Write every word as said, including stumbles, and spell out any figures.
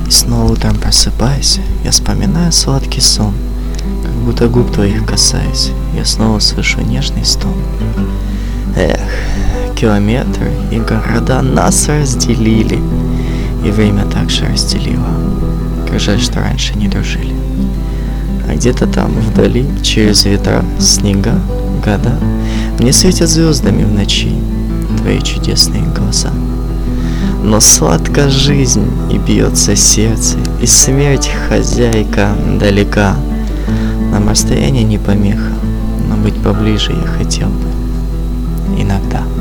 И снова утром просыпаясь, я вспоминаю сладкий сон. Как будто губ твоих касаясь, я снова слышу нежный стон. Эх, километры и города нас разделили, и время также разделило. Как жаль, что раньше не дружили. А где-то там вдали, через ветра, снега, года, мне светят звездами в ночи твои чудесные глаза. Но сладка жизнь, и бьется сердце, и смерть хозяйка далека. Нам расстояние не помеха, но быть поближе я хотел бы иногда.